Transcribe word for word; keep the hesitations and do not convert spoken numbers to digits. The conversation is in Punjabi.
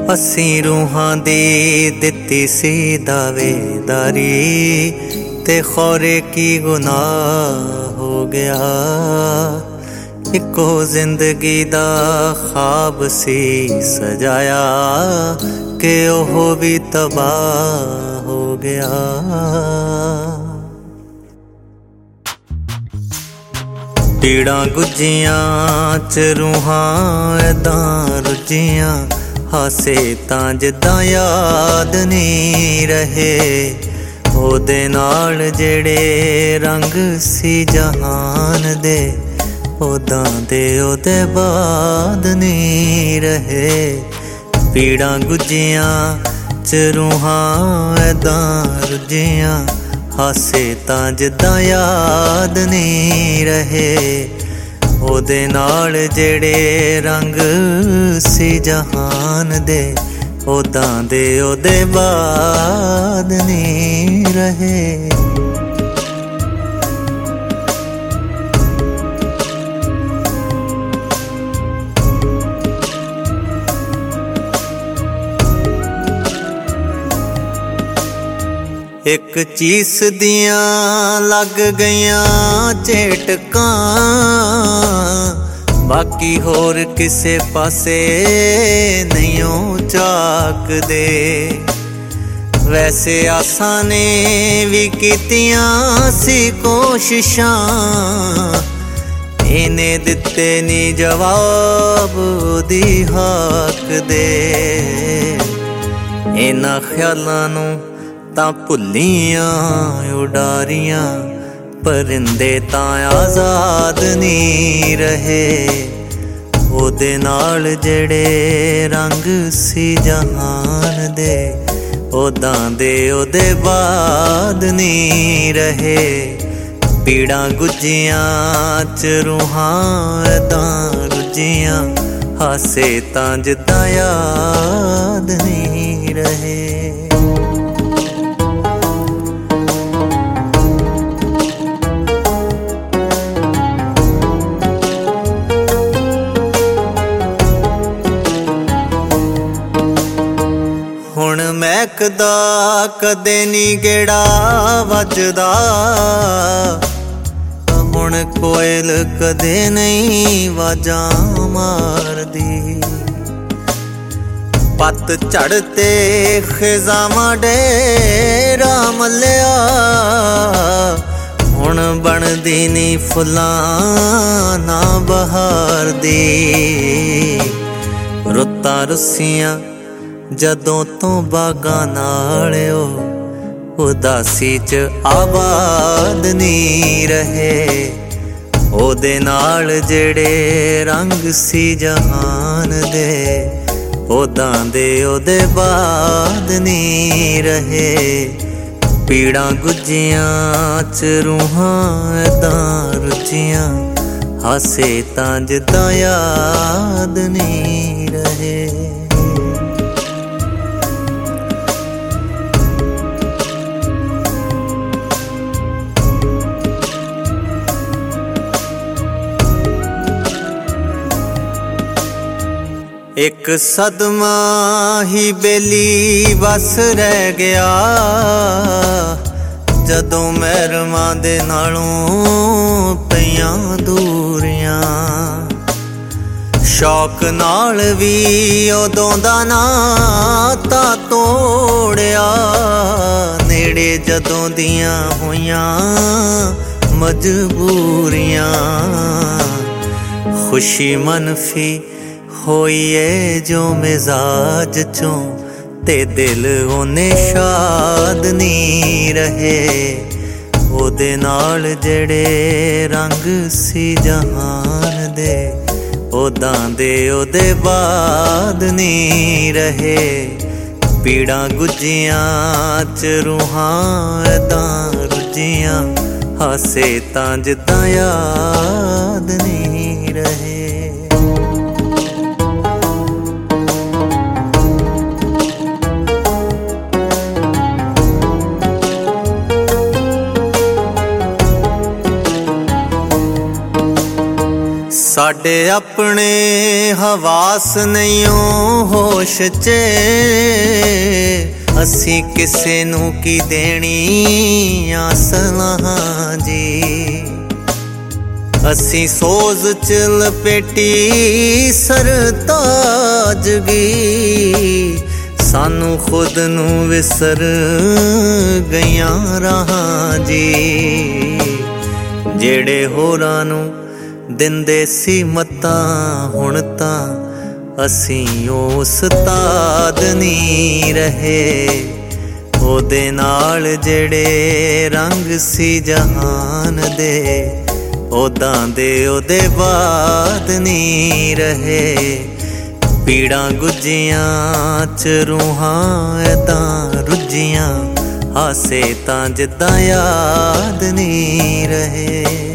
ਅਸੀਂ ਰੂਹਾਂ ਦੀ ਦਿੱਤੀ ਸੀ ਦਾਵੇਦਾਰੀ ਤੇ ਖੌਰੇ ਕੀ ਗੁਨਾਹ ਹੋ ਗਿਆ। ਇੱਕੋ ਜ਼ਿੰਦਗੀ ਦਾ ਖ਼ਾਬ ਸੀ ਸਜਾਇਆ ਕਿ ਉਹ ਵੀ ਤਬਾਹ ਹੋ ਗਿਆ। ਪੀੜਾਂ ਗੁੱਝੀਆਂ ਚ ਰੂਹਾਂ ਐਦਾਂ ਰੁੱਝੀਆਂ, ਹਾਸੇ ਤਾਂ ਜਿੱਦਾਂ ਯਾਦ ਨਹੀਂ ਰਹੇ। ਉਹਦੇ ਨਾਲ ਜਿਹੜੇ ਰੰਗ ਸੀ ਜਹਾਨ ਦੇ, ਉਦਾਂ ਦੇ ਉਹਦੇ ਬਾਅਦ ਨਹੀਂ ਰਹੇ। ਪੀੜਾਂ ਗੁੱਝੀਆਂ ਚ ਰੂਹਾਂ ਐਦਾਂ ਰੁੱਝੀਆਂ, ਹਾਸੇ ਤਾਂ ਜਿੱਦਾਂ ਯਾਦ ਨਹੀਂ ਰਹੇ। ਉਹਦੇ ਨਾਲ ਜਿਹੜੇ ਰੰਗ ਸੀ ਜਹਾਨ ਦੇ, ਉਦਾਂ ਦੇ ਉਹਦੇ ਬਾਅਦ ਨਹੀਂ ਰਹੇ। ਇੱਕ ਚੀਸ ਦੀਆਂ ਲੱਗ ਗਈਆਂ ਝੇਟਕਾਂ, ਬਾਕੀ ਹੋਰ ਕਿਸੇ ਪਾਸੇ ਨਹੀਂ ਉਹ ਝਾਕਦੇ। ਵੈਸੇ ਆਸਾਂ ਨੇ ਵੀ ਕੀਤੀਆਂ ਸੀ ਕੋਸ਼ਿਸ਼ਾਂ, ਇਹਨੇ ਦਿੱਤੇ ਨੀ ਜਵਾਬ ਉਹਦੀ ਹੱਕ ਦੇ। ਇਹਨਾਂ ਖਿਆਲਾਂ ਨੂੰ ਤਾਂ ਭੁੱਲੀਆਂ ਉਡਾਰੀਆਂ, ਪਰਿੰਦੇ ਤਾਂ ਆਜ਼ਾਦ ਨਹੀਂ ਰਹੇ। ਉਹਦੇ ਨਾਲ ਜਿਹੜੇ ਰੰਗ ਸੀ ਜਹਾਨ ਦੇ, ਉਦਾਂ ਦੇ ਉਹਦੇ ਬਾਅਦ ਨਹੀਂ ਰਹੇ। ਪੀੜਾਂ ਗੁੱਝੀਆਂ ਚ ਰੂਹਾਂ ਐਦਾਂ ਰੁੱਝੀਆਂ, ਹਾਸੇ ਤਾਂ ਜਿੱਦਾਂ ਯਾਦ ਨਹੀਂ ਰਹੇ। ਹੁਣ ਮਹਿਕਦਾ ਕਦੇ ਨੀ ਗੇੜਾ ਵੱਜਦਾ, ਹੁਣ ਕੋਇਲ ਕਦੇ ਨਹੀਂ ਵਾਜਾਂ ਮਾਰਦੀ। ਪੱਤ ਝੜ ਤੇ ਖਿਜ਼ਾਵਾਂ ਡੇਰਾ ਮੱਲਿਆ, ਹੁਣ ਬਣਦੀ ਨੀ ਫੁੱਲਾਂ ਨਾ ਬਹਾਰ ਦੀ। ਰੁੱਤਾਂ ਰੁੱਸੀਆਂ ਜਦੋਂ ਤੋਂ ਬਾਗਾਂ ਨਾਲ ਉਹ ਉਦਾਸੀ ਚ ਆਬਾਦ ਨਹੀਂ ਰਹੇ। ਉਹਦੇ ਨਾਲ ਜਿਹੜੇ ਰੰਗ ਸੀ ਜਹਾਨ ਦੇ, ਉਦਾਂ ਦੇ ਉਹਦੇ ਬਾਅਦ ਨਹੀਂ ਰਹੇ। ਪੀੜਾਂ ਗੁੱਝੀਆਂ ਚ ਰੂਹਾਂ ਐਦਾਂ ਰੁੱਝੀਆਂ, ਹਾਸੇ ਤਾਂ ਜਿੱਦਾਂ ਯਾਦ ਨਹੀਂ ਰਹੇ। ਇੱਕ ਸਦਮਾ ਹੀ ਬੇਲੀ ਬਸ ਰਹਿ ਗਿਆ, ਜਦੋਂ ਮਹਿਰਮਾਂ ਦੇ ਨਾਲੋਂ ਪਈਆਂ ਦੂਰੀਆਂ। ਸ਼ੌਕ ਨਾਲ ਵੀ ਉਦੋਂ ਦਾ ਨਾਤਾ ਤੋੜਿਆ, ਨੇੜੇ ਜਦੋਂ ਦੀਆਂ ਹੋਈਆਂ ਮਜਬੂਰੀਆਂ। ਖੁਸ਼ੀ ਮਨਫੀ ਹੋਈ ਏ ਜੋ ਮਿਜ਼ਾਜ ਚੋਂ, ਤੇ ਦਿਲ ਉਹਨੇ ਸ਼ਾਦ ਨਹੀਂ ਰਹੇ। ਉਹਦੇ ਨਾਲ ਜਿਹੜੇ ਰੰਗ ਸੀ ਜਹਾਨ ਦੇ, ਉਦਾਂ ਦੇ ਉਹਦੇ ਬਾਅਦ ਨਹੀਂ ਰਹੇ। ਪੀੜਾਂ ਗੁੱਝੀਆਂ ਚ ਰੂਹਾਂ ਐਦਾਂ ਰੁੱਝੀਆਂ, ਹਾਸੇ ਤਾਂ ਜਿੱਦਾਂ ਯਾਦ ਨਹੀਂ ਰਹੇ। साडे अपने हवास नहीं होश च असी किसे नू की देनी आसलां जी। असी सोज च लपेटी सरताजगी सानू खुद नू विसर गईयां राहां जी। जेड़े होरां नू दिंदे सी मत्तां हुण तां असी उस उस्ताद नी रहे। ओदे नाल जेड़े रंग सी जहान दे ओदां दे ओदे बाद नी रहे। पीड़ां गुज्जियां च रूहां ऐदां रुज्जियां हासे तां जिद्दां याद नी रहे।